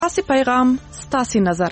اسی پیغام ستاسی نظر.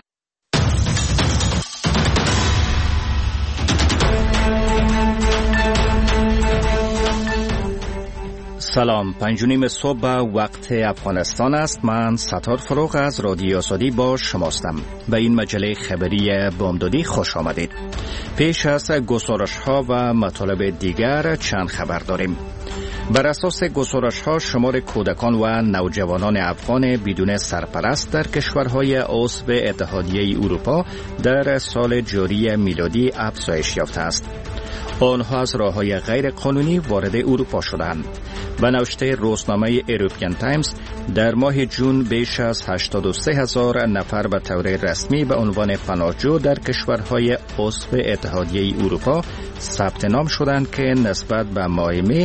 سلام، 5:30 صبح وقت افغانستان است. من ستار فروغ از رادیو آزادی با شماستم. به این مجله خبری بامدادی خوش آمدید. پیش از گزارش ها و مطالب دیگر چند خبر داریم. بر اساس گزارش ها شمار کودکان و نوجوانان افغان بدون سرپرست در کشورهای عضو اتحادیه اروپا در سال جاری میلادی افزایش یافته است. آنها از راه‌های غیر قانونی وارد اروپا شدند. به نوشته روزنامه ایروپیان تایمز در ماه جون بیش از 83,000 نفر به طور رسمی به عنوان پناهجو در کشورهای عضو اتحادیه اروپا ثبت نام شدند که نسبت به ماه می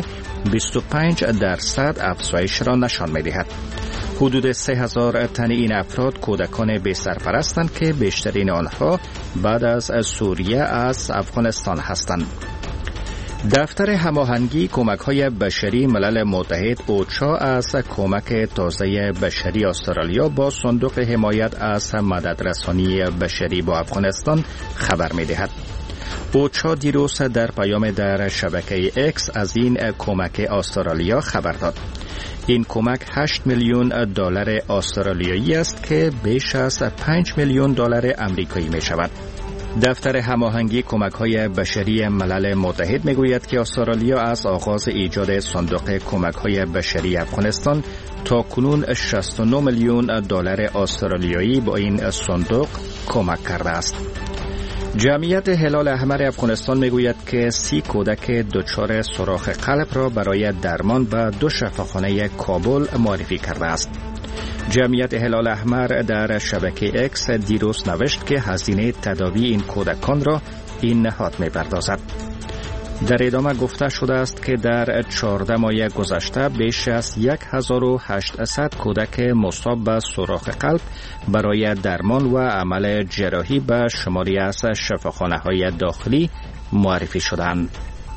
25% افزایش را نشان می‌دهد. حدود 3,000 تن این افراد کودکان بی سرپرستند که بیشترین آنها بعد از سوریه از افغانستان هستند. دفتر هماهنگی کمک‌های بشری ملل متحد اوچا از کمک تازه بشری استرالیا با صندوق حمایت از مددرسانی بشری با افغانستان خبر می‌دهد. اوچا دیروز در پیام در شبکه اکس از این کمک استرالیا خبر داد. این کمک 8 میلیون دلار استرالیایی است که بیش از 5 میلیون دلار آمریکایی می شود. دفتر هماهنگی کمک‌های بشری ملل متحد میگوید که استرالیا از آغاز ایجاد صندوق کمک‌های بشری افغانستان تا کنون 69 میلیون دلار استرالیایی با این صندوق کمک کرده است. جمعیت هلال احمر افغانستان میگوید که 30 کودک دچار سوراخ قلب را برای درمان به 2 شفاخانه کابل معرفی کرده است. جمعیت هلال احمر در شبکه اکس دیروز نوشت که هزینه تداوی این کودکان را این نهاد می‌پردازد. در ادامه گفته شده است که در 14 ماه گذشته بیش از 1800 کودک مصاب به سوراخ قلب برای درمان و عمل جراحی به شماری از شفاخانه‌های داخلی معرفی شدند.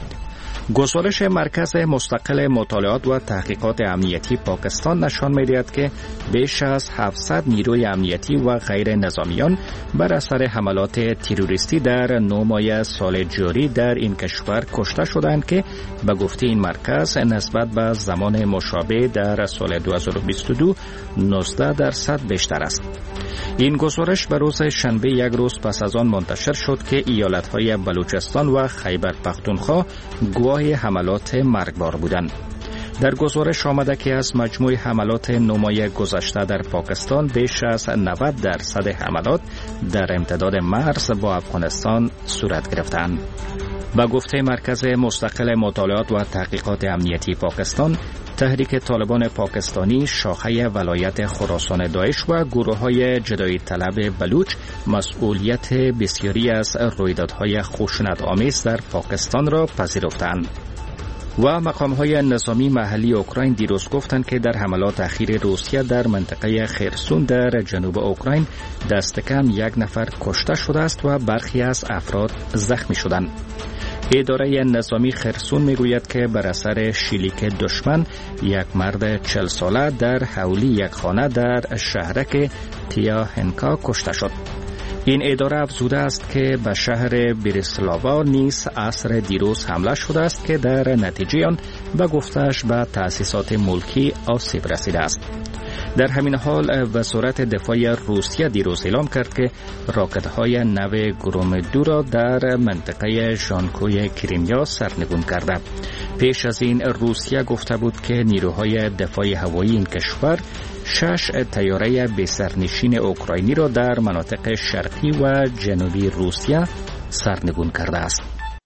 گزارش مرکز مستقل مطالعات و تحقیقات امنیتی پاکستان نشان می‌دهد که بیش از 700 نیروی امنیتی و غیر نظامیان بر اثر حملات تروریستی در 9 ماه سال جاری در این کشور کشته شدند که به گفته این مرکز نسبت به زمان مشابه در سال 2022 19% بیشتر است. این گزارش به روز شنبه یک روز پس از آن منتشر شد که ایالت‌های بلوچستان و خیبر پختونخوا گواه حملات مرگبار بودند. در گزارش آمده که از مجموع حملات 9 ماه گذشته در پاکستان بیش از 90% حملات در امتداد مرز با افغانستان صورت گرفتند. با گفته مرکز مستقل مطالعات و تحقیقات امنیتی پاکستان، تحریک طالبان پاکستانی شاخه ولایت خراسان داعش و گروه‌های جدایی طلب بلوچ مسئولیت بسیاری از رویدادهای خشونت‌آمیز در پاکستان را پذیرفتند. و مقام‌های نظامی محلی اوکراین دیروز گفتند که در حملات اخیر روسیه در منطقه خرسون در جنوب اوکراین دست کم 1 نفر کشته شده است و برخی از افراد زخمی شدند. اداره نظامی خرسون میگوید که بر اثر شلیک دشمن یک مرد 40 ساله در حولی یک خانه در شهرک تیاهنکا کشته شد. این اداره افزوده است که به شهر بریسلاوا نیز عصر دیروز حمله شده است که در نتیجه آن به گفته‌اش به تأسیسات ملکی آسیب رسیده است. در همین حال وزارت دفاع روسیه دیروز اعلام کرد که راکت‌های نو گرومدو را در منطقه ژانکوی کریمیا سرنگون کرده. پیش از این روسیه گفته بود که نیروهای دفاع هوایی این کشور 6 طیاره بی‌سرنشین اوکراینی را در مناطق شرقی و جنوبی روسیه سرنگون کرده است.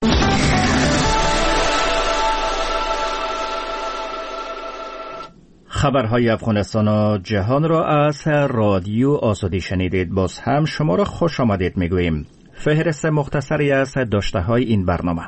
خبرهای افغانستان و جهان را از رادیو آزادی شنیدید. باز هم شما را خوش آمدید میگوییم. فهرست مختصری از داشته‌های این برنامه.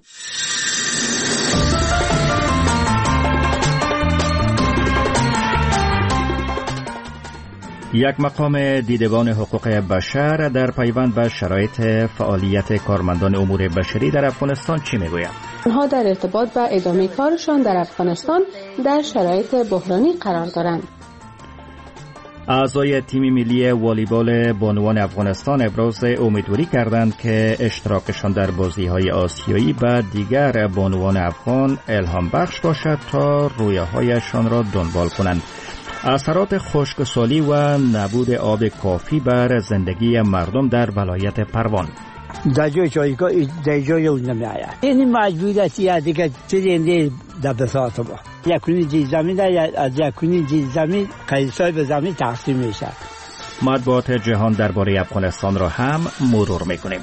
یک مقام دیدبان حقوق بشر در پیوند به شرایط فعالیت کارمندان امور بشری در افغانستان چی میگوید؟ آنها در ارتباط با ادامه کارشان در افغانستان در شرایط بحرانی قرار دارند. اعضای تیم ملی والیبال بانوان افغانستان ابراز امیدواری کردند که اشتراکشان در بازی‌های آسیایی به دیگر بانوان افغان الهام بخش باشد تا رویاهایشان را دنبال کنند. اثرات خشکسالی و نبود آب کافی بر زندگی مردم در ولایت پروان. در جای اون نمی‌آید. این مجبوریه دیگه چیزی در بساط ما. یکونی جیز زمین از یکونی جیز زمین قیصای به زمین تقسیم میشه. مطبوعات جهان درباره افغانستان را هم مرور میکنیم.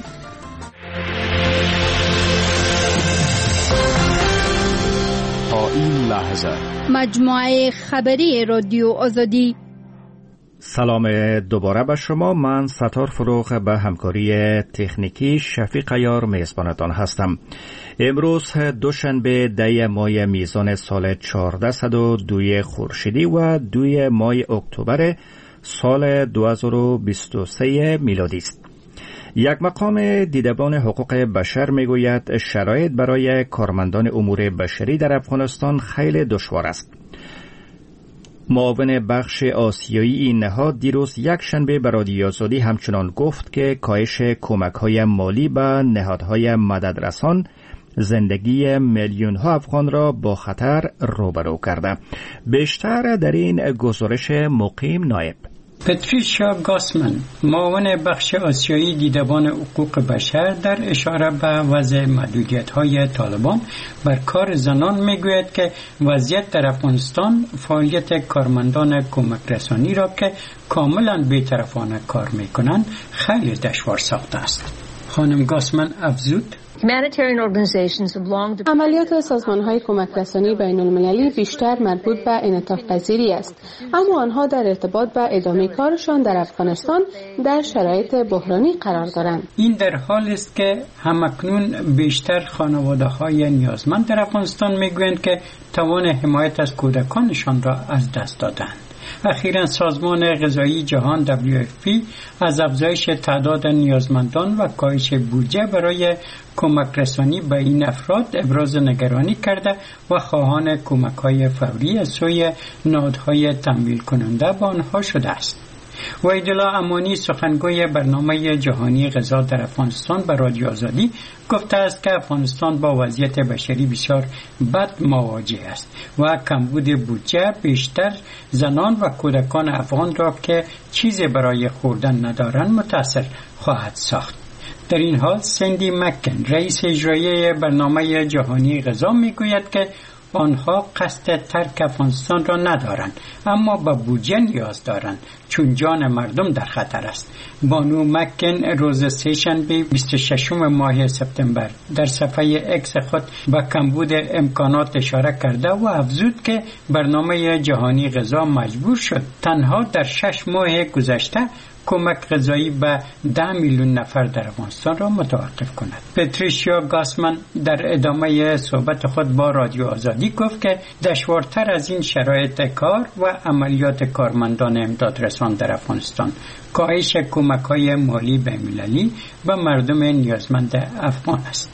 تا این لحظه مجموعه خبری رادیو آزادی. سلام دوباره به شما. من ستار فروغ به همکاری تکنیکی شفیق عیار میزبانتان هستم. امروز دوشنبه 10 ماه میزان سال 1402 خورشیدی و 2 ماه اکتبر سال 2023 میلادی است. یک مقام دیدبان حقوق بشر میگوید شرایط برای کارمندان امور بشری در افغانستان خیلی دشوار است. معاون بخش آسیایی این نهاد دیروز یک شنبه به رادیو آزادی همچنان گفت که کاهش کمک‌های مالی به نهادهای مددرسان زندگی میلیون‌ها افغان را با خطر روبرو کرده. بیشتر در این گزارش مقیم نایب پتریشیا گاسمن، معاون بخش آسیایی دیدبان حقوق بشر، در اشاره به وضع محدودیت‌های طالبان بر کار زنان میگوید که وضعیت در افغانستان فعالیت کارمندان کمک رسانی را که کاملا بی‌طرفانه کار میکنند خیلی دشوار ساخته است. خانم گاسمن افزود: عملیات سازمان‌های کمک رسانی بین المللی بیشتر مربوط به انعطاف پذیری است، اما آنها در ارتباط به ادامه کارشان در افغانستان در شرایط بحرانی قرار دارند. این در حالی است که همکنون بیشتر خانواده‌های نیازمند در افغانستان میگویند که توان حمایت از کودکانشان را از دست دادند. اخیراً سازمان غذایی جهان WFP از افزایش تعداد نیازمندان و کاهش بودجه برای کمک رسانی به این افراد ابراز نگرانی کرده و خواهان کمک‌های فوری از سوی نهادهای تمویل کننده به آنها شده است. وحیدالله امانی، سخنگوی برنامه جهانی غذا در افغانستان، به رادیو آزادی گفته است که افغانستان با وضعیت بشری بسیار بد مواجه است و کمبود بودجه بیشتر زنان و کودکان افغان را که چیزی برای خوردن ندارند متاثر خواهد ساخت. در این حال سندی مکن، رئیس اجرایی برنامه جهانی غذا، میگوید که آنها قصد ترک افغانستان را ندارند، اما به بودجه نیاز دارند چون جان مردم در خطر است. بانو مکن روز سه‌شنبه 26 ماه سپتامبر در صفحه اکس خود به کمبود امکانات اشاره کرده و افزود که برنامه جهانی غذا مجبور شد تنها در 6 ماه گذشته کمک غذایی به 10 میلیون نفر در افغانستان را متوقف کند. پتریشیا گاسمن در ادامه صحبت خود با رادیو آزادی گفت که دشوارتر از این شرایط کار و عملیات کارمندان امدادرسان در افغانستان کاهش کمک‌های مالی بین‌المللی به مردم نیازمند افغان است.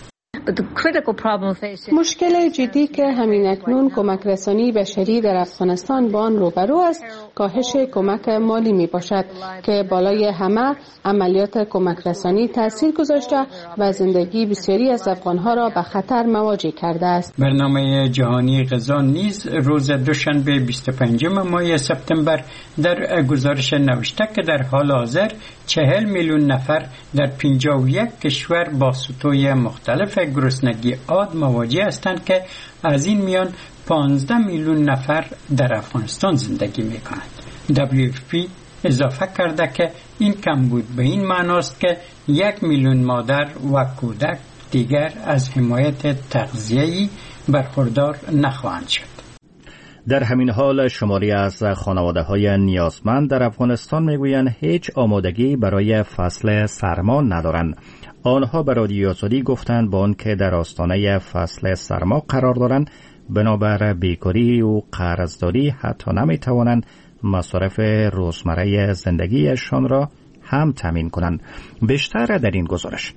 مشکل جدی که همین اکنون کمک رسانی بشری در افغانستان با آن روبرو است کاهش کمک مالی می باشد که بالای همه عملیات کمک رسانی تاثیر گذاشته و زندگی بسیاری از افغانها را به خطر مواجه کرده است. برنامه جهانی غذا نیز روز دوشنبه 25 ماه سپتامبر در گزارش نوشته که در حال حاضر 40 میلیون نفر در 51 کشور با سطوح مختلف گرسنگی عاد مواجه هستند که از این میان 15 میلیون نفر در افغانستان زندگی می‌کنند. WFP اضافه کرده که این کمبود به این معناست که 1 میلیون مادر و کودک دیگر از حمایت تغذیه‌ای برخوردار نخواهند شد. در همین حال شماری از خانواده‌های نیازمند در افغانستان میگویند هیچ آمادگی برای فصل سرما ندارند. آنها به رادیو آزادی گفتند با آنکه در آستانه فصل سرما قرار دارند بنابر بیکاری و قرضداری حتی نمیتوانند مصارف روزمره زندگیشان را هم تامین کنند. بیشتر در این گزارش.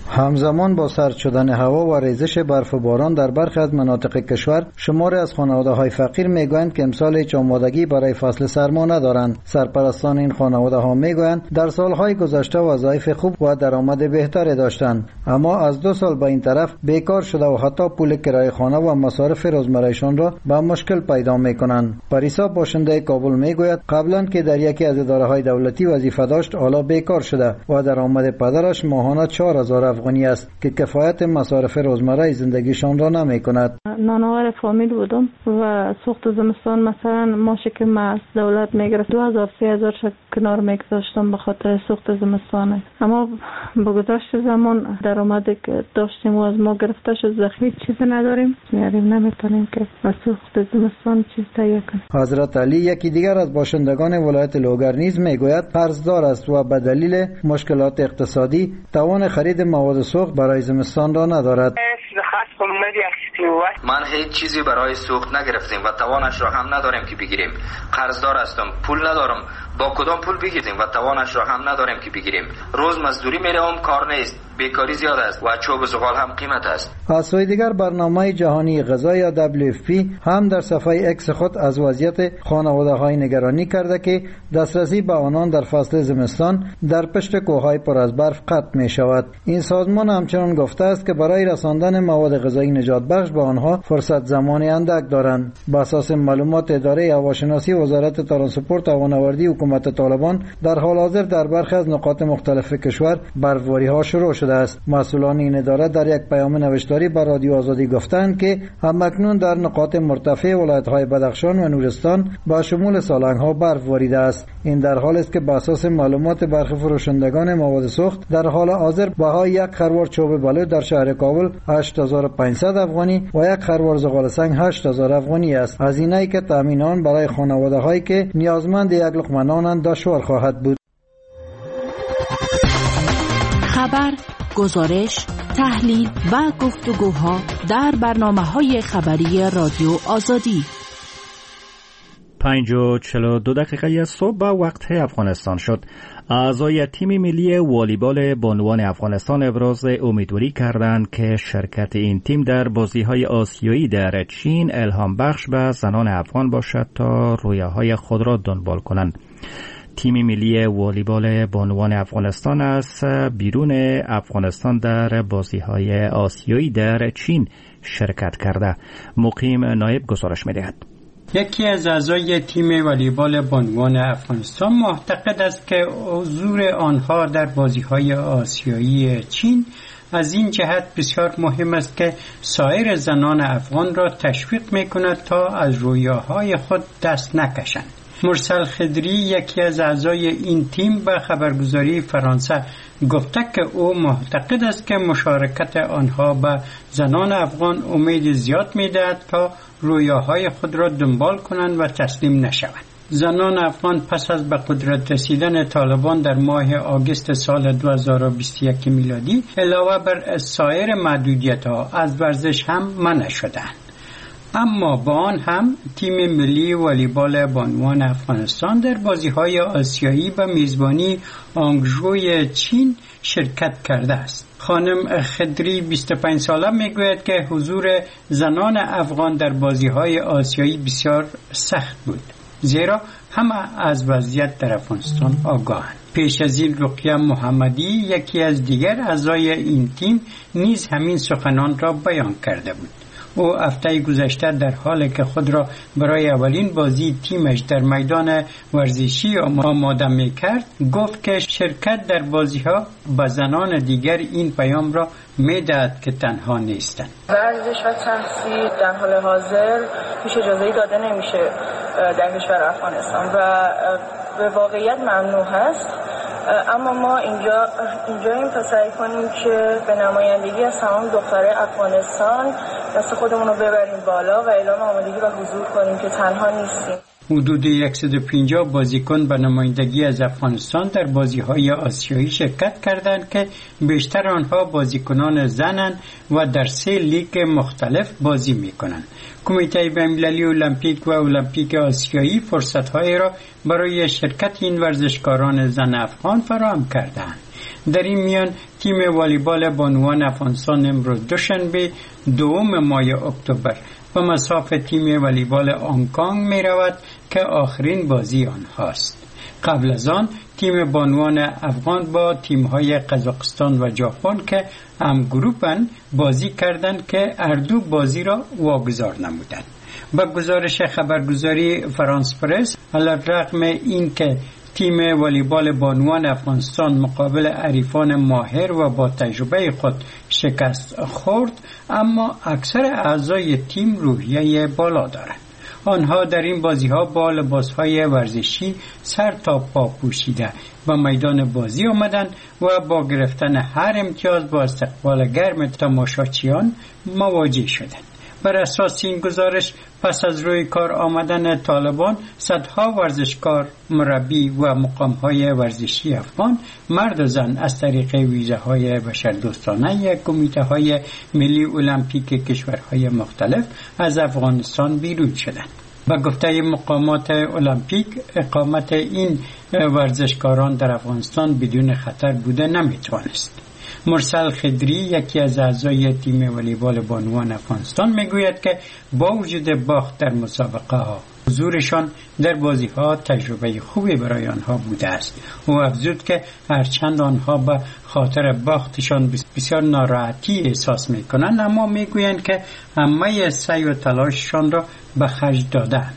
همزمان با سرد شدن هوا و ریزش برف و باران در برخی از مناطق کشور، شماری از خانواده‌های فقیر میگویند که امسال هیچ آمادگی برای فصل سرما ندارند. سرپرستان این خانواده‌ها میگویند در سالهای گذشته وظایف خوب و درآمد بهتری داشتند، اما از 2 سال به این طرف بیکار شده و حتی پول کرایه خانه و مصارف روزمره‌شان را به مشکل پیدا می‌کنند. پریسا باشنده کابل میگوید قبلا که در یکی از اداره‌های دولتی وظیفه داشت، حالا بیکار شده و درآمد پدرش ماهانه 4000 افغانی است که کفایت مصارف روزمره زندگیشان را نمی‌کند. نانوار فامیل بودم و سوخت زمستان مثلا ماشه که ما از دولت میگرفت 2000-3000 کنار میگذاشتم به خاطر سوخت زمستانه، اما با گذشت زمان درآمدی که داشتیم و از ما گرفته شد، زخمی چیزی نداریم، یعنی نمیتونیم که از سوخت زمستان چیز تهیه کنیم. حضرت علی یکی دیگر از باشندگان ولایت لوگر نیز میگوید قرضدار است و به دلیل مشکلات اقتصادی توان خرید مواد سوخت برای زمستان را ندارد. من هیچ چیزی برای سوخت نگرفتیم و توانش را هم نداریم که بگیریم. قرضدار هستم، پول ندارم. با کدام پول بگیریم و توانش را هم نداریم که بگیریم. روز مزدوری میروم، کار نیست، بیکاری زیاد است و چوب زغال هم قیمت است. از سوی دیگر برنامه جهانی غذا یا WFP هم در صفحه اکس خود از وضعیت خانواده‌های نگرانی کرده که دسترسی به آنان در فصل زمستان در پشت کوههای پر از برف قطع می شود. این سازمان همچنان گفته است که برای رساندن مواد غذایی نجات بخش به آنها فرصت زمانی اندک دارند. بر اساس معلومات اداره هواشناسی وزارت ترانسپورت و هوانوردی حکومت طالبان، در حال حاضر در برخی از نقاط مختلف کشور برفباری‌ها شروع شده است. مسئولان این اداره در یک پیام نوشتاری به رادیو آزادی گفتند که همکنون در نقاط مرتفع ولایت‌های بدخشان و نورستان با شمول سالنگ‌ها برف باریده است. این در حالی است که بر اساس معلومات برخی فروشندگان مواد سوخت، در حال حاضر بهای یک خروار چوب بلوط در شهر کابل 8500 افغانی و یک خروار زغال سنگ 8000 افغانی است. هزینه‌ای که تامین آن برای خانواده‌هایی که نیازمند یک لقمه نانند دشوار خواهد بود. خبر، گزارش، تحلیل و گفتگوها در برنامه‌های خبری رادیو آزادی. 5:42 صبح وقت افغانستان شد. اعضای تیم ملی والیبال بانوان افغانستان ابراز امیدواری کردند که شرکت این تیم در بازی‌های آسیایی در چین الهام بخش به زنان افغان باشد تا رویاهای خود را دنبال کنند. تیم ملی والیبال بانوان افغانستان از بیرون افغانستان در بازی‌های آسیایی در چین شرکت کرده. مقیم نایب گزارش می‌دهد. یکی از اعضای تیم والیبال بانوان افغانستان معتقد است که حضور آنها در بازی‌های آسیایی چین از این جهت بسیار مهم است که سایر زنان افغان را تشویق می‌کند تا از رویاهای خود دست نکشند. مرسل خدری یکی از اعضای این تیم به خبرگزاری فرانسه گفته که او معتقد است که مشارکت آنها به زنان افغان امید زیاد می‌دهد تا رویاهای خود را دنبال کنند و تسلیم نشوند. زنان افغان پس از به قدرت رسیدن طالبان در ماه آگوست سال 2021 میلادی علاوه بر سایر محدودیت‌ها از ورزش هم منع شدند. اما با آن هم تیم ملی والیبال بانوان افغانستان در بازی‌های آسیایی به میزبانی آنگژوی چین شرکت کرده است. خانم خدری 25 ساله میگوید که حضور زنان افغان در بازی‌های آسیایی بسیار سخت بود، زیرا همه از وضعیت در افغانستان آگاهند. پیش از این رقیه محمدی یکی از دیگر اعضای این تیم نیز همین سخنان را بیان کرده بود. او هفته گذشته در حالی که خود را برای اولین بازی تیمش در میدان ورزشی آماده می‌کرد، گفت که شرکت در بازی‌ها به زنان دیگر این پیام را می‌دهد که تنها نیستند. ورزش و تحصیل در حال حاضر هیچ اجازه‌ای داده نمیشه در کشور افغانستان و به واقعیت ممنوع هست. اما ما اینجاییم تا سعی کنیم که به نمایندگی از تمام دخترای افغانستان دست خودمون رو ببریم بالا و اعلام آمادگی و حضور کنیم که تنها نیستیم. حدود 150 بازیکن به نمایندگی از افغانستان در بازی‌های آسیایی شرکت کردند که بیشتر آنها بازیکنان زنند و در 3 لیگ مختلف بازی می‌کنند. کمیته بین‌المللی المپیک و المپیک آسیایی فرصت‌هایی را برای شرکت این ورزشکاران زن افغان فراهم کردند. در این میان تیم والیبال بانوان افغانستان امروز دوشنبه 2 ماه اکتبر به مصاف تیم والیبال هنگ‌کنگ می رود که آخرین بازی آنهاست. قبل از آن تیم بانوان افغان با تیم‌های قزاقستان و ژاپن که هم گروپند بازی کردند که هر دو بازی را واگذار نمودند. با گزارش خبرگزاری فرانس پرس، علی‌رغم اینکه تیم والیبال بانوان افغانستان مقابل حریفان ماهر و با تجربه خود شکست خورد، اما اکثر اعضای تیم روحیه بالا دارند. آنها در این بازی‌ها با لباس‌های ورزشی سر تا پا پوشیده به میدان بازی آمدند و با گرفتن هر امتیاز با استقبال گرم تماشاچیان مواجه شدند. بر اساس این گزارش، پس از روی کار آمدن طالبان، صدها ورزشکار، مربی و مقام‌های ورزشی افغان، مرد و زن، از طریق ویزاهای بشردوستانه کمیته‌های ملی المپیک کشورهای مختلف از افغانستان بیرون شدند. با گفته مقامات المپیک، اقامت این ورزشکاران در افغانستان بدون خطر بوده نمیتوانست. مرسل خدری، یکی از اعضای تیم والیبال بانوان افغانستان، میگوید که با وجود باخت در مسابقه ها، حضورشان در بازی ها تجربه خوبی برای آنها بوده است. او افزود که هرچند آنها به خاطر باختشان بسیار ناراحتی احساس میکنند، اما میگویند که همه سعی و تلاششان را به خرج دادند.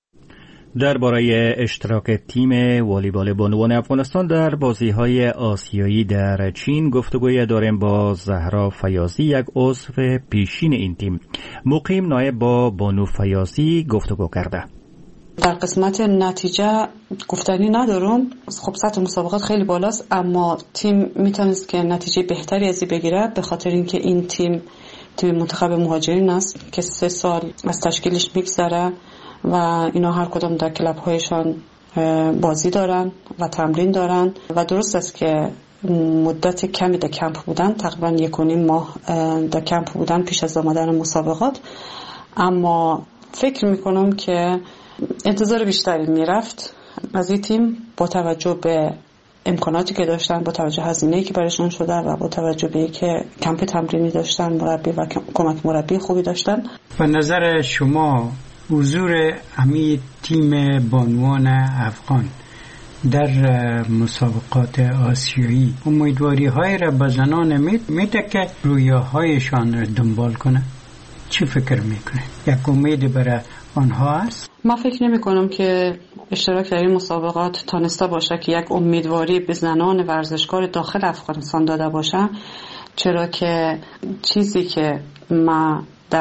درباره اشتراک تیم والیبال بانوان افغانستان در بازی‌های آسیایی در چین گفتگوی داریم با زهرا فیاضی، یک عضو پیشین این تیم. مقیم نایب با بانو فیاضی گفتگو کرده. در قسمت نتیجه گفتنی ندارم. خب سطح مسابقات خیلی بالاست، اما تیم میتونست که نتیجه بهتری ازی بگیره، به خاطر اینکه این تیم منتخب مهاجرین است که 3 سال از تشکیلش میگذره و اینا هر کدام در کلاب هایشان بازی دارن و تمرین دارن و درست است که مدت کمی در کمپ بودن، تقریبا 1.5 ماه در کمپ بودن پیش از آمدن مسابقات، اما فکر میکنم که انتظار بیشتری میرفت از این تیم با توجه به امکاناتی که داشتن، با توجه هزینه‌ای که برایشون شده و با توجه به اینکه کمپ تمرینی داشتن، مربی و کمک مربی خوبی داشتن. به نظر شما حضور امی تیم بانوان افغان در مسابقات آسیایی امیدواری های را به زنان میده که رویاهایشان دنبال کنه؟ چی فکر میکنه؟ یک امید برای آنها است؟ من فکر نمی کنم که اشتراک در این مسابقات تانسته باشه که یک امیدواری به زنان ورزشکار داخل افغانستان داده باشه، چرا که چیزی که ما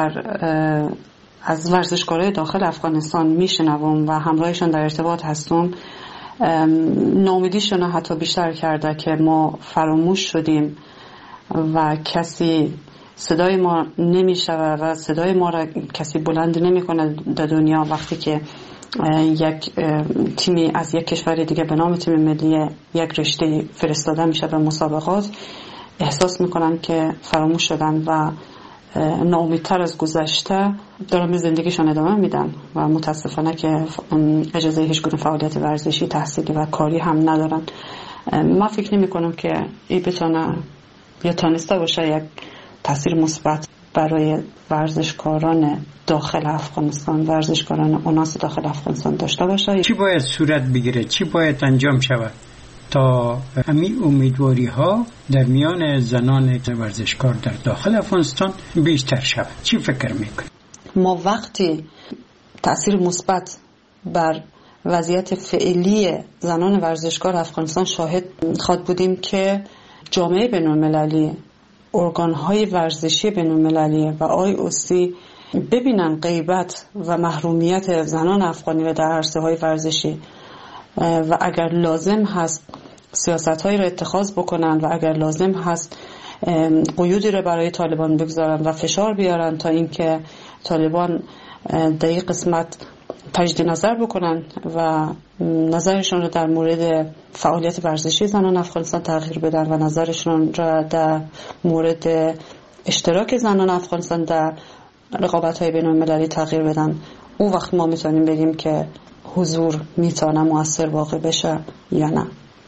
از ورزشکارای داخل افغانستان میشنوم و همراهشان در ارتباط هستم، ناامیدیشون حتی بیشتر کرده که ما فراموش شدیم و کسی صدای ما نمیشوه و صدای ما را کسی بلند نمیکنه در دنیا. وقتی که یک تیمی از یک کشور دیگه به نام تیم ملی یک رشته فرستاده میشه به مسابقات، احساس میکنن که فراموش شدن و ناامیدتر از گذشته دارن زندگیشون ادامه میدن و متاسفانه که اجازه هیچ گونه فعالیت ورزشی، تحصیلی و کاری هم ندارن. من فکر نمی کنم که این بتونه یا تانسته باشه یک تاثیر مثبت برای ورزشکاران داخل افغانستان، ورزشکاران اوناس داخل افغانستان داشته باشه. چی باید صورت بگیره؟ چی باید انجام شود تا همین امیدواری ها در میان زنان ورزشکار در داخل افغانستان بیشتر شود؟ چی فکر میکنید؟ ما وقتی تأثیر مثبت بر وضعیت فعلی زنان ورزشکار افغانستان شاهد خواهد بودیم که جامعه بین‌المللی، ارگان‌های ورزشی بین‌المللی و IOC ببینن غیبت و محرومیت زنان افغانی و در عرصه‌های ورزشی و اگر لازم هست سیاست‌هایی را اتخاذ بکنن و اگر لازم هست قیودی را برای طالبان بگذارن و فشار بیارن تا اینکه طالبان در این قسمت تجدید نظر بکنن و نظرشون رو در مورد فعالیت ورزشی زنان افغانستان تغییر بدن و نظرشون رو در مورد اشتراک زنان افغانستان در رقابت‌های بین‌المللی تغییر بدن، اون وقت ما میتونیم بگیم که حضور میتونه مؤثر واقع بشه یا نه.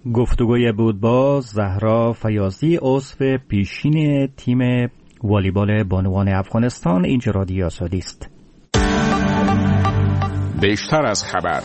گفتگوی بود با زهرا فیاضی، عضو پیشین تیم والیبال بانوان افغانستان. اینجا رادیو آزادی است. بیشتر از خبر.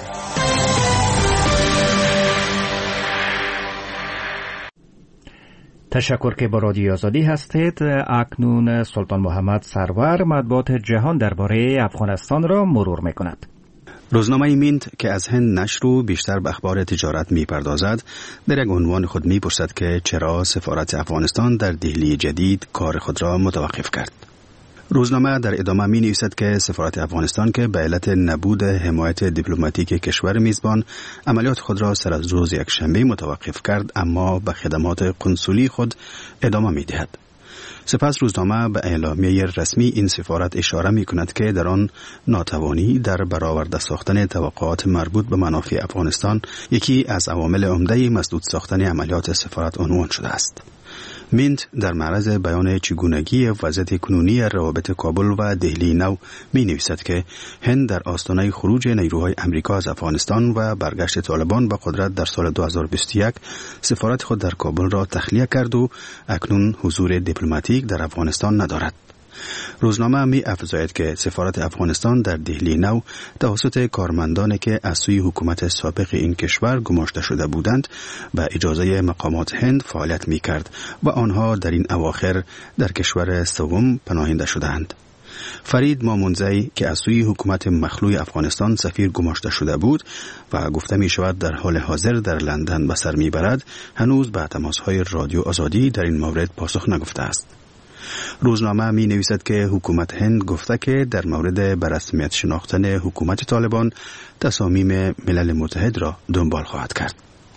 تشکر که با رادیو آزادی هستید. اکنون سلطان محمد سرور مطبوعات جهان درباره افغانستان را مرور می‌کند. روزنامه میند که از هند نشر و بیشتر به اخبار تجارت می‌پردازد، در یک عنوان خود می‌پرسد که چرا سفارت افغانستان در دهلی جدید کار خود را متوقف کرد. روزنامه در ادامه می نویسد که سفارت افغانستان که به علت نبود حمایت دیپلماتیک کشور میزبان عملیات خود را سر از روز یکشنبه متوقف کرد، اما به خدمات قنصلی خود ادامه می دهد. سپس روزنامه به اعلامیه رسمی این سفارت اشاره می کند که در آن ناتوانی در برآورده ساختن توقعات مربوط به منافع افغانستان یکی از عوامل عمده مسدود ساختن عملیات سفارت عنوان شده است. میند در معرض بیان چگونگی وضعیت کنونی روابط کابل و دهلی نو می نویسد که هند در آستانه خروج نیروهای امریکا از افغانستان و برگشت طالبان به قدرت در سال 2021 سفارت خود در کابل را تخلیه کرد و اکنون حضور دیپلماتیک در افغانستان ندارد. روزنامه می افزاید که سفارت افغانستان در دهلی نو توسط کارمندانی که از سوی حکومت سابق این کشور گماشته شده بودند به اجازه مقامات هند فعالیت می کرد و آنها در این اواخر در کشور سوم پناهنده شدند. فرید مامونزی که از سوی حکومت مخلوع افغانستان سفیر گماشته شده بود و گفته می شود در حال حاضر در لندن به سر می برد، هنوز به تماس‌های رادیو آزادی در این مورد پاسخ نگفته است. روزنامه می نویسد که حکومت هند گفته که در مورد به رسمیت شناختن حکومت طالبان تصامیم ملل متحد را دنبال خواهد کرد.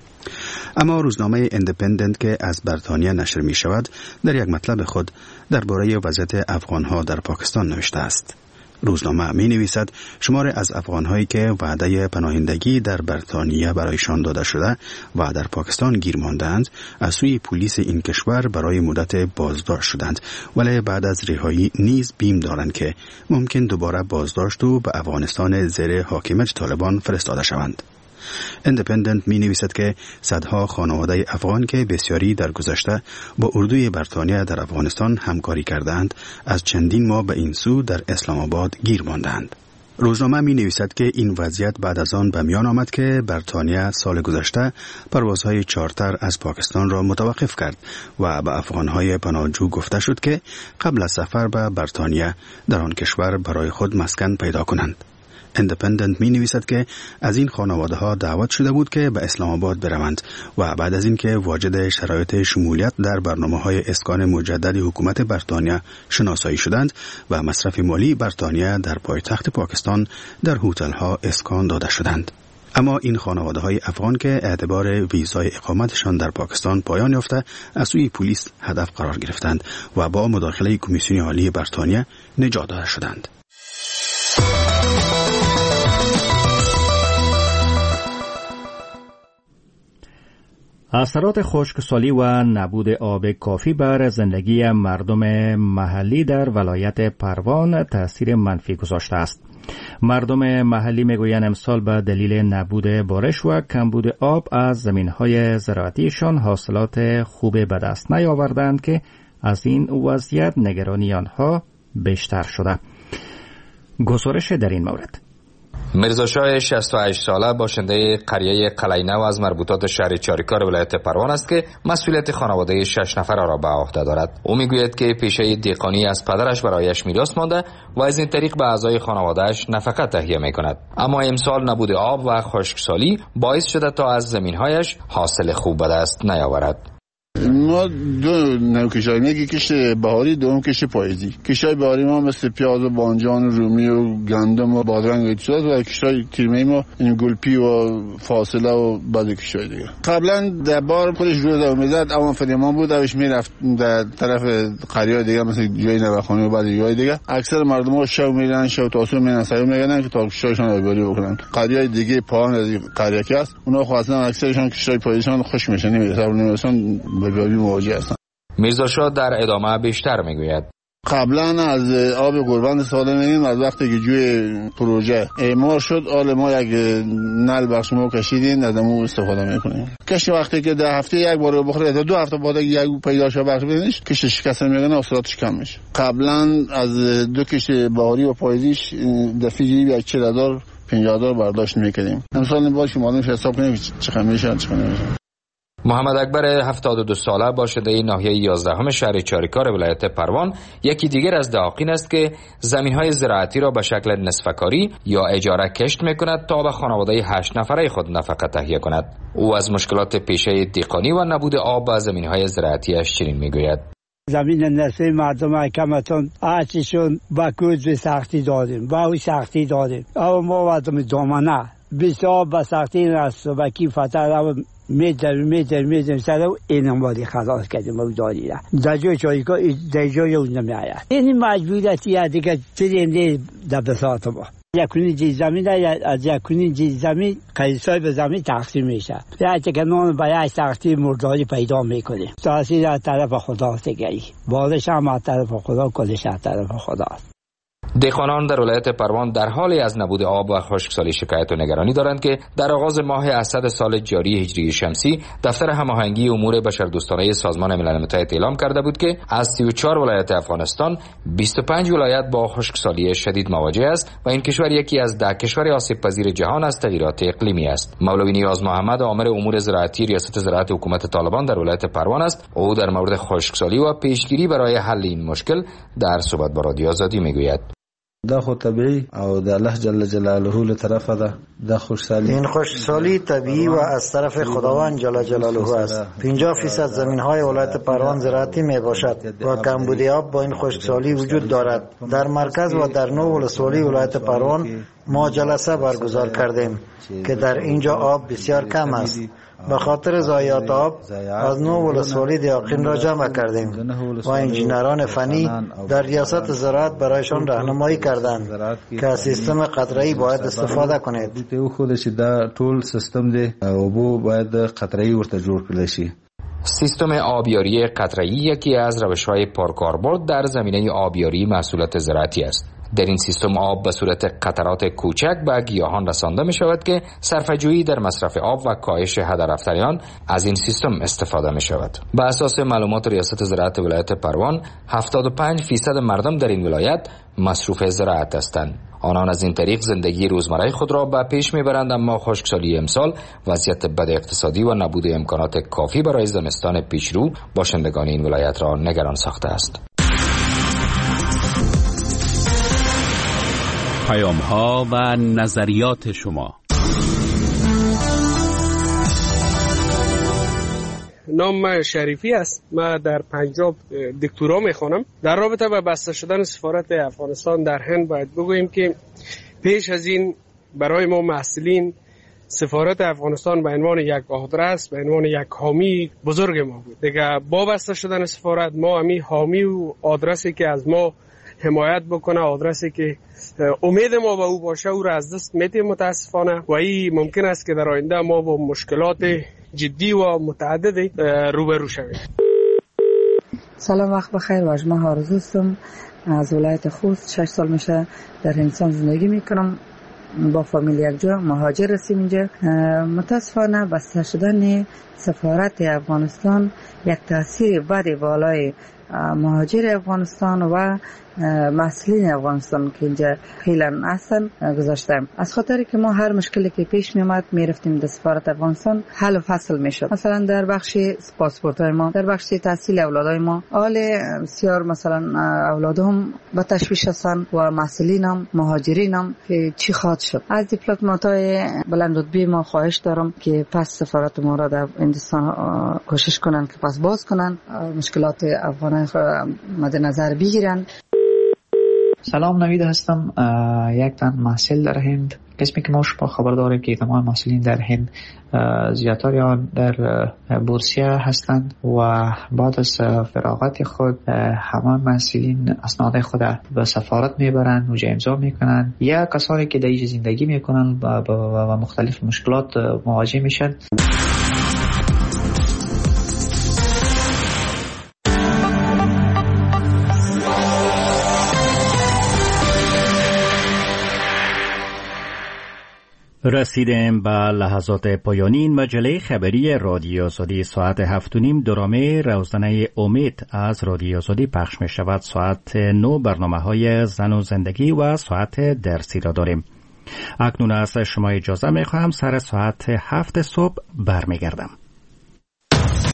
اما روزنامه ایندیپندنت که از بریتانیا نشر می شود در یک مطلب خود درباره وضعیت افغانها در پاکستان نوشته است. روزنامه می نویسد شمار از افغانهایی که وعده پناهندگی در بریتانیا برایشان داده شده و در پاکستان گیر ماندند از سوی پلیس این کشور برای مدت بازداشت شدند، ولی بعد از رهایی نیز بیم دارند که ممکن دوباره بازداشت و به افغانستان زیر حاکمیت طالبان فرستاده شوند. ایندیپندنت می نویسد که صدها خانواده افغان که بسیاری در گذشته با اردوی بریتانیا در افغانستان همکاری کردند از چندین ماه به این سو در اسلام آباد گیر ماندند. روزنامه می نویسد که این وضعیت بعد از آن به میان آمد که بریتانیا سال گذشته پروازهای چارتر از پاکستان را متوقف کرد و به افغانهای پناهجو گفته شد که قبل از سفر به بریتانیا در آن کشور برای خود مسکن پیدا کنند. ایندیپندنت می نویسد که از این خانواده ها دعوت شده بود که به اسلام آباد بروند و بعد از اینکه واجد شرایط شمولیت در برنامه‌های اسکان مجدد حکومت بریتانیا شناسایی شدند و مصرف مالی بریتانیا در پایتخت پاکستان در هتل‌ها اسکان داده شدند. اما این خانواده های افغان که اعتبار ویزای اقامتشان در پاکستان پایان یافته از سوی پلیس هدف قرار گرفتند و با مداخله کمیسیون عالی بریتانیا نجات داده شدند. اثرات خشکسالی و نبود آب کافی بر زندگی مردم محلی در ولایت پروان تأثیر منفی گذاشته است. مردم محلی میگویند امسال به دلیل نبود بارش و کمبود آب از زمینهای زراعتیشان حاصلات خوب به دست نیاوردند که از این وضعیت نگرانی آنها بیشتر شده. گزارش در این مورد. میرزاشاه 68 ساله باشنده قریه قلعه‌نو از مربوطات شهر چاریکار ولایت پروان است که مسئولیت خانواده 6 نفر را به عهده دارد. او میگوید که پیشه دهقانی از پدرش برایش میراث مانده و از این طریق به اعضای خانواده‌اش نفقه تهیه میکند. اما امسال نبود آب و خشکسالی باعث شده تا از زمینهایش حاصل خوب به دست نیاورد. ما دو نوع کشای، یکی کشت بهاری، دوم کشت پاییزی. کشای بهاری ما مثل پیاز و بانجان و رومی و گندم و بادرنگ و چیزا، و کشای تیمه ما این گلپی و فاصله و بعد کشای دیگه. قبلا در بار خودش روزا میزد، اما فریمان بود، اوش میرفت در طرف قریه دیگه مثل جای نوخانی و بعد جای دیگه. اکثر مردم ها شو میرن، شو تاسو میرن، سعی میکنن که تا کشایشون آبیاری بکنن. قریه دیگه پایان از قریه که است، اونها خواستن اکثرشون کشای پاییزشون خوش میشن، نمیرسن به بیاری مواجه هستن. میرزاشاه در ادامه بیشتر میگوید. قبلا از آب قربان استفاده می‌کنیم. از وقتی که جوی پروژه اعمار شد آل ما یک نل بخش ما کشیدیم از اون استفاده می‌کنیم. کش وقتی که در هفته یک بار بخوره تا 2 هفته بعد یک پیدا شه بخش بدینش کش شکست می‌کنه اثراتش کم میشه. قبلا از 2 کش بهاری و پاییزیش دفعی یک 40000 50000 برداشت می‌کردیم. امسال باشه معلومش حساب کنیم چقدر میشه. محمد اکبر 72 ساله باشنده ناحیه 11 شهر چاریکار ولایت پروان یکی دیگر از دهاقین است که زمین‌های زراعتی را به شکل نصفه‌کاری یا اجاره کشت می‌کند تا به خانواده 8 نفره خود نفقه تهیه کند. او از مشکلات پیشه دیقانی و نبود آب به زمین‌های زراعتیش چنین می‌گوید: زمین نصفه مردم کمتون آتیشون با کوز به سختی دادیم با او سختی دادیم اما ما مردم دامنه بیست آب با سختی رست و کی فتر میدر سر این اموادی خلاص کردیم و دادی در جای چایکا در جای اون نمی آید. این مجبوریتی دیگه چیزی در بساط ما یکونی جی زمین از یکونی جی زمین قیصای به زمین تقسیم میشه یا که نون باید سختی مرداری پیدا میکنه تاثیر از طرف خدا دیگه بالش هم از طرف خدا کلش از طرف خدا. دهقانان در ولایت پروان در حالی از نبود آب و خشکسالی شکایت و نگرانی دارند که در آغاز ماه اسد سال جاری هجری شمسی دفتر هماهنگی امور بشردوستانه سازمان ملل متحد اعلام کرده بود که از 34 ولایت افغانستان 25 ولایت با خشکسالی شدید مواجه است و این کشور یکی از 10 کشور آسیب پذیر جهان از تغییرات اقلیمی است. مولوی نیاز محمد آمر امور زراعتی ریاست زراعت حکومت طالبان در ولایت پروان است. او در مورد خشکسالی و پیشگیری برای حل این مشکل در صحبت با رادیو آزادی میگوید: دا خو طبیعی او د الله جل جلاله له طرفه ده. دا خوشحالی این خوشحالی طبیعی و از طرف خداوند جل جلاله است. 50% زمین‌های ولایت پروان زراعتی میباشد و کمبود آب با این خوشحالی وجود دارد. در مرکز و در نو ولسوالی ولایت پروان ما جلسه برگزار کردیم که در اینجا آب بسیار کم است. به خاطر ضایعات آب از نو ولسوالی دیاقین را جمع کردیم و انجینران فنی در ریاست زراعت برایشان راهنمایی کردند که از سیستم قطره‌ای باید استفاده کنید. او خودش دا ټول سیستم دی او بو باید قطره‌ای ورته جوړ کړل شي. سیستم آبیاری قطره‌ای یکی از روش‌های پرکاربرد در زمینه آبیاری محصولات زراعتی است. در این سیستم آب به صورت قطرات کوچک به گیاهان رسانده می شود که صرفه‌جویی در مصرف آب و کاهش هدر رفتن از این سیستم استفاده می شود. به اساس معلومات ریاست زراعت ولایت پروان 75% مردم در این ولایت مصروف زراعت هستند. آنان از این طریق زندگی روزمره خود را به پیش میبرند، اما خشکسالی امسال، وضعیت بد اقتصادی و نبود امکانات کافی برای زمستان پیشرو باشندگان این ولایت را نگران ساخته است. پیام‌ها و نظریات شما. نام من شریفی است. من در پنجاب دکترا میخوانم. در رابطه با بسته شدن سفارت افغانستان در هند باید بگوییم که پیش از این برای ما محصلین سفارت افغانستان به عنوان یک آدرس، به عنوان یک حامی بزرگ ما بود. دیگه با بسته شدن سفارت ما همین حامی و آدرسی که از ما حمایت بکنه، آدرسی که امید ما به او باشه، او را از دست میدیم متاسفانه، و این ممکن است که در آینده ما با مشکلات جدی و متعددی روبرو شویم. سلام، وقت بخیر. واجمه آرزو هستم از ولایت خوست. 6 سال میشه در هندوستان زندگی میکنم. با فامیل یک جا مهاجر رسیم اینجا. متاسفانه بسته شدن سفارت افغانستان یک تاثیر بد بالای مهاجر افغانستان و مسئولین افغانستان که اینجا خیلی هستن گذاشتیم. از خاطری که ما هر مشکلی که پیش می آمد می رفتیم در سفارت افغانستان حل و فصل می شد. مثلا در بخش پاسپورت های ما، در بخش تحصیل اولادای ما، حال بسیار مثلا اولادهم با تشویش هستن و مسئولین هم مهاجرین هم که چی خواهد شد. از دیپلمات های بلند رتبه ما خواهش دارم که پس سفارت ما را در هندوستان کوشش کنن که پس باز کنن، مشکلات افغانان مد نظر بگیرن. سلام، نوید هستم، یک تن محصل در هند. قسمی که ما شما خبر داریم که تمام محصلین در هند زیادتر یا در بورسیه هستند و بعد از فراغت خود همه محصلین اسناد خود به سفارت میبرند، اونجا امضا میکنند، یا کسانی که در اینجا زندگی میکنند و مختلف مشکلات مواجه میشن. رسیدیم به لحظات پایانی این مجله خبری رادیو آزادی. ساعت 7:30 درامه روزنه امید از رادیو آزادی پخش می شود. ساعت 9 برنامه های زن و زندگی و ساعت درسی را داریم. اکنون از شما اجازه می خواهم سر ساعت 7 صبح برمی گردم.